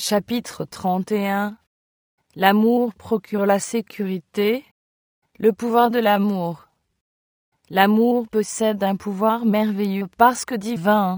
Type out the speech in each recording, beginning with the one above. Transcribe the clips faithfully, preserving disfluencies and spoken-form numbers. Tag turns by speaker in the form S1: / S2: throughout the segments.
S1: Chapitre trente et un. L'amour procure la sécurité. Le pouvoir de l'amour. L'amour possède un pouvoir merveilleux parce que divin.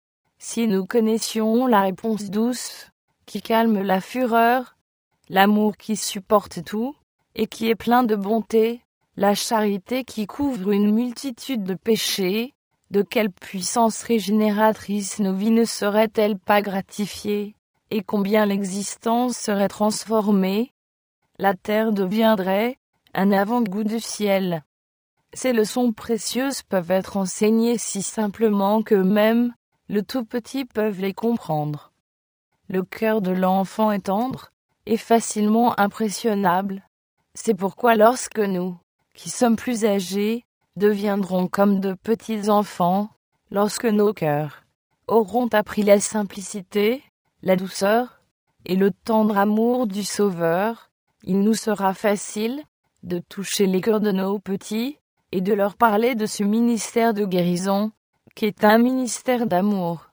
S1: Si nous connaissions la réponse douce, qui calme la fureur, l'amour qui supporte tout, et qui est plein de bonté, la charité qui couvre une multitude de péchés, de quelle puissance régénératrice nos vies ne seraient-elles pas gratifiées, et combien l'existence serait transformée. La terre deviendrait un avant-goût du ciel. Ces leçons précieuses peuvent être enseignées si simplement que même le tout petit peuvent les comprendre. Le cœur de l'enfant est tendre et facilement impressionnable. C'est pourquoi lorsque nous, qui sommes plus âgés, deviendrons comme de petits enfants, lorsque nos cœurs auront appris la simplicité, la douceur et le tendre amour du Sauveur, il nous sera facile de toucher les cœurs de nos petits et de leur parler de ce ministère de guérison, qui est un ministère d'amour.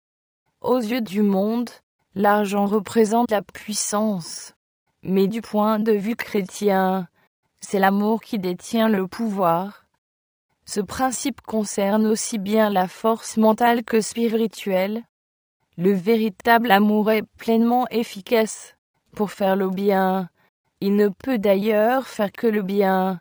S1: Aux yeux du monde, l'argent représente la puissance, mais du point de vue chrétien, c'est l'amour qui détient le pouvoir. Ce principe concerne aussi bien la force mentale que spirituelle. Le véritable amour est pleinement efficace pour faire le bien. Il ne peut d'ailleurs faire que le bien.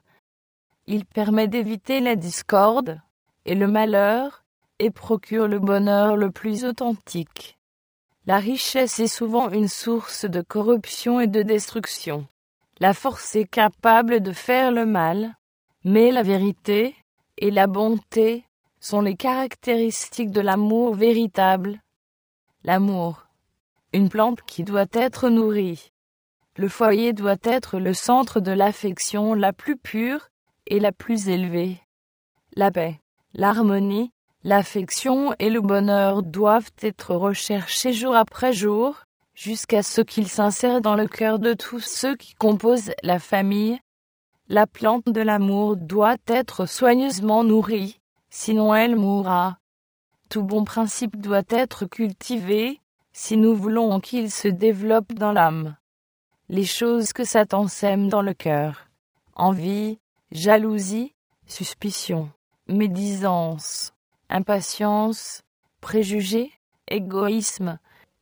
S1: Il permet d'éviter la discorde et le malheur et procure le bonheur le plus authentique. La richesse est souvent une source de corruption et de destruction. La force est capable de faire le mal, mais la vérité et la bonté sont les caractéristiques de l'amour véritable. L'amour, une plante qui doit être nourrie. Le foyer doit être le centre de l'affection la plus pure et la plus élevée. La paix, l'harmonie, l'affection et le bonheur doivent être recherchés jour après jour, jusqu'à ce qu'ils s'insèrent dans le cœur de tous ceux qui composent la famille. La plante de l'amour doit être soigneusement nourrie, sinon elle mourra. Tout bon principe doit être cultivé, si nous voulons qu'il se développe dans l'âme. Les choses que Satan sème dans le cœur, envie, jalousie, suspicion, médisance, impatience, préjugés, égoïsme,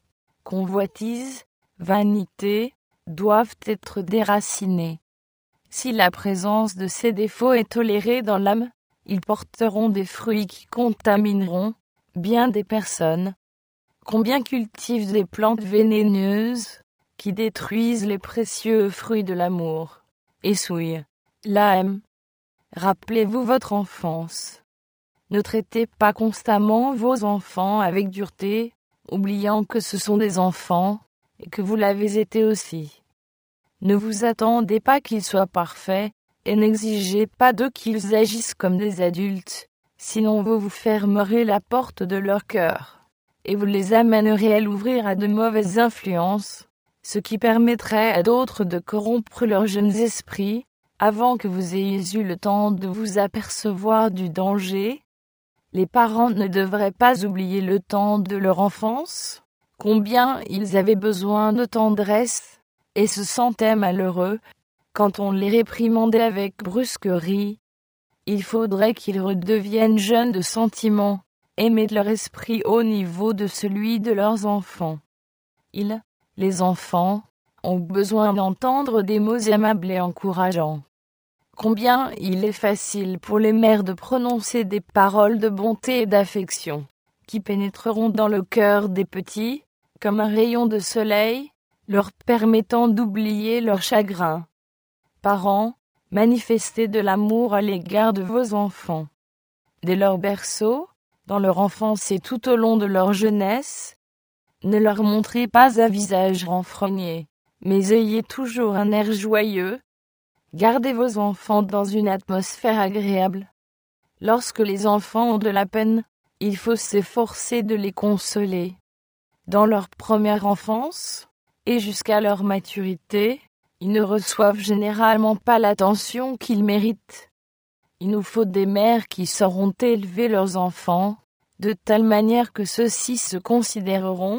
S1: convoitise, vanité, doivent être déracinés. Si la présence de ces défauts est tolérée dans l'âme, ils porteront des fruits qui contamineront bien des personnes. Combien cultivent des plantes vénéneuses qui détruisent les précieux fruits de l'amour et souillent l'âme. Rappelez-vous votre enfance. Ne traitez pas constamment vos enfants avec dureté, oubliant que ce sont des enfants et que vous l'avez été aussi. Ne vous attendez pas qu'ils soient parfaits et n'exigez pas d'eux qu'ils agissent comme des adultes, sinon vous vous fermerez la porte de leur cœur et vous les amènerez à l'ouvrir à de mauvaises influences, ce qui permettrait à d'autres de corrompre leurs jeunes esprits avant que vous ayez eu le temps de vous apercevoir du danger. Les parents ne devraient pas oublier le temps de leur enfance, combien ils avaient besoin de tendresse et se sentaient malheureux quand on les réprimandait avec brusquerie. Il faudrait qu'ils redeviennent jeunes de sentiments, aimés de leur esprit au niveau de celui de leurs enfants. Ils, les enfants, ont besoin d'entendre des mots aimables et encourageants. Combien il est facile pour les mères de prononcer des paroles de bonté et d'affection, qui pénétreront dans le cœur des petits, comme un rayon de soleil, leur permettant d'oublier leur chagrin. Parents, manifestez de l'amour à l'égard de vos enfants. Dès leur berceau, dans leur enfance et tout au long de leur jeunesse, ne leur montrez pas un visage renfrogné, mais ayez toujours un air joyeux. Gardez vos enfants dans une atmosphère agréable. Lorsque les enfants ont de la peine, il faut s'efforcer de les consoler. Dans leur première enfance, et jusqu'à leur maturité, ils ne reçoivent généralement pas l'attention qu'ils méritent. Il nous faut des mères qui sauront élever leurs enfants, de telle manière que ceux-ci se considéreront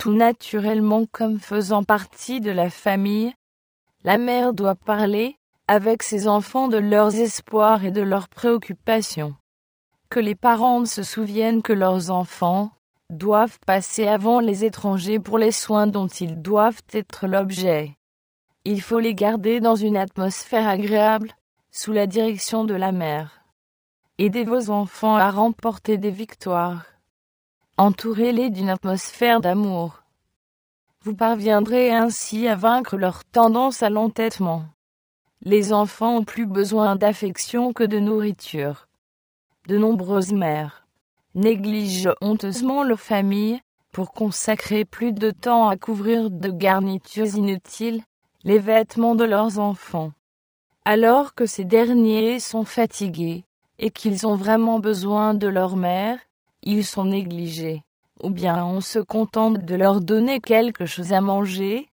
S1: Tout naturellement comme faisant partie de la famille, la mère doit parler avec ses enfants de leurs espoirs et de leurs préoccupations. Que les parents se souviennent que leurs enfants doivent passer avant les étrangers pour les soins dont ils doivent être l'objet. Il faut les garder dans une atmosphère agréable, sous la direction de la mère. Aidez vos enfants à remporter des victoires. Entourez-les d'une atmosphère d'amour. Vous parviendrez ainsi à vaincre leur tendance à l'entêtement. Les enfants ont plus besoin d'affection que de nourriture. De nombreuses mères négligent honteusement leur famille pour consacrer plus de temps à couvrir de garnitures inutiles les vêtements de leurs enfants. Alors que ces derniers sont fatigués et qu'ils ont vraiment besoin de leur mère, ils sont négligés, ou bien on se contente de leur donner quelque chose à manger.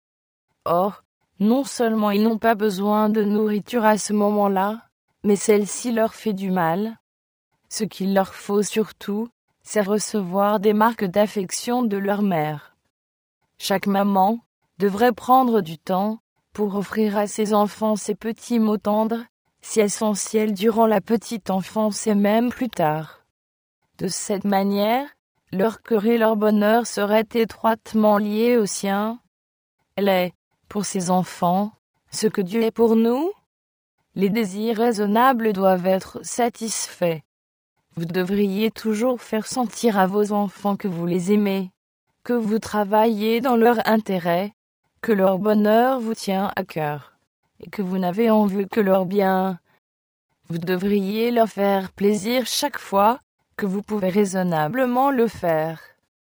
S1: Or, non seulement ils n'ont pas besoin de nourriture à ce moment-là, mais celle-ci leur fait du mal. Ce qu'il leur faut surtout, c'est recevoir des marques d'affection de leur mère. Chaque maman devrait prendre du temps pour offrir à ses enfants ces petits mots tendres, si essentiels durant la petite enfance et même plus tard. De cette manière, leur cœur et leur bonheur seraient étroitement liés au sien. Elle est, pour ses enfants, ce que Dieu est pour nous. Les désirs raisonnables doivent être satisfaits. Vous devriez toujours faire sentir à vos enfants que vous les aimez, que vous travaillez dans leur intérêt, que leur bonheur vous tient à cœur, et que vous n'avez en vue que leur bien. Vous devriez leur faire plaisir chaque fois que vous pouvez raisonnablement le faire.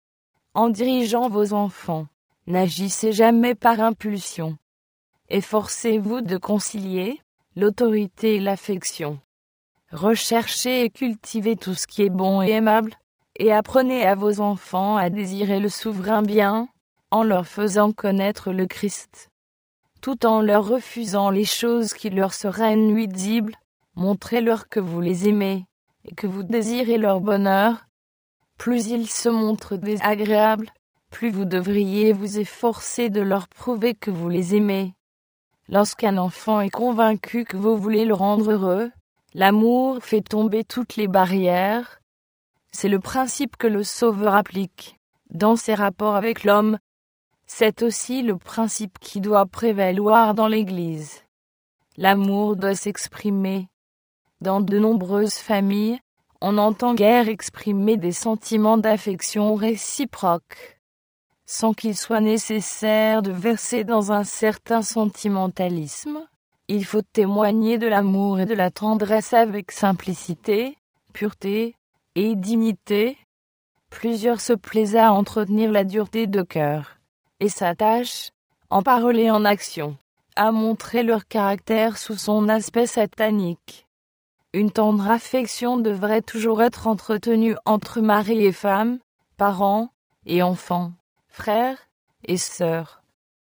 S1: En dirigeant vos enfants, n'agissez jamais par impulsion. Efforcez-vous de concilier l'autorité et l'affection. Recherchez et cultivez tout ce qui est bon et aimable, et apprenez à vos enfants à désirer le souverain bien, en leur faisant connaître le Christ. Tout en leur refusant les choses qui leur seraient nuisibles, montrez-leur que vous les aimez, et que vous désirez leur bonheur. Plus ils se montrent désagréables, plus vous devriez vous efforcer de leur prouver que vous les aimez. Lorsqu'un enfant est convaincu que vous voulez le rendre heureux, l'amour fait tomber toutes les barrières. C'est le principe que le Sauveur applique dans ses rapports avec l'homme. C'est aussi le principe qui doit prévaloir dans l'Église. L'amour doit s'exprimer. Dans de nombreuses familles, on entend guère exprimer des sentiments d'affection réciproque, sans qu'il soit nécessaire de verser dans un certain sentimentalisme. Il faut témoigner de l'amour et de la tendresse avec simplicité, pureté et dignité. Plusieurs se plaisent à entretenir la dureté de cœur, et s'attachent, en parole et en action, à montrer leur caractère sous son aspect satanique. Une tendre affection devrait toujours être entretenue entre mari et femme, parents et enfants, frères et sœurs.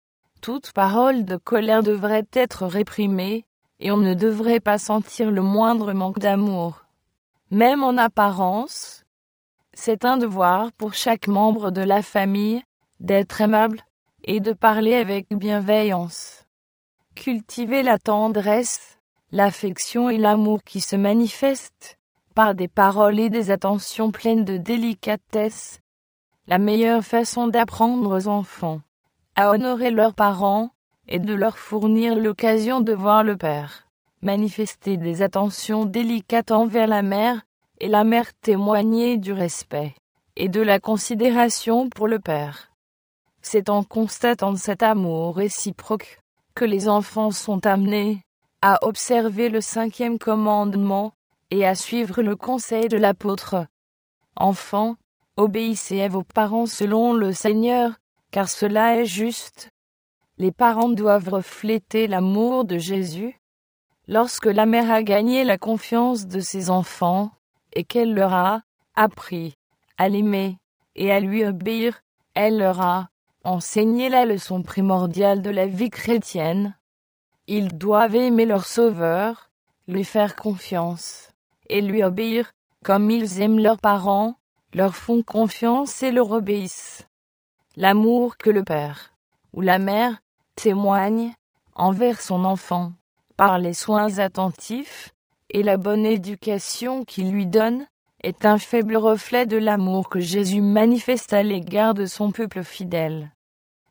S1: Toute parole de colère devrait être réprimée, et on ne devrait pas sentir le moindre manque d'amour. Même en apparence, c'est un devoir pour chaque membre de la famille d'être aimable et de parler avec bienveillance. Cultivez la tendresse, l'affection et l'amour qui se manifestent par des paroles et des attentions pleines de délicatesse. La meilleure façon d'apprendre aux enfants à honorer leurs parents est de leur fournir l'occasion de voir le père manifester des attentions délicates envers la mère, et la mère témoigner du respect et de la considération pour le père. C'est en constatant cet amour réciproque que les enfants sont amenés à observer le cinquième commandement et à suivre le conseil de l'apôtre. Enfants, obéissez à vos parents selon le Seigneur, car cela est juste. Les parents doivent refléter l'amour de Jésus. Lorsque la mère a gagné la confiance de ses enfants, et qu'elle leur a appris à l'aimer et à lui obéir, elle leur a enseigné la leçon primordiale de la vie chrétienne. Ils doivent aimer leur Sauveur, lui faire confiance, et lui obéir, comme ils aiment leurs parents, leur font confiance et leur obéissent. L'amour que le père ou la mère témoigne envers son enfant, par les soins attentifs et la bonne éducation qu'il lui donne, est un faible reflet de l'amour que Jésus manifeste à l'égard de son peuple fidèle.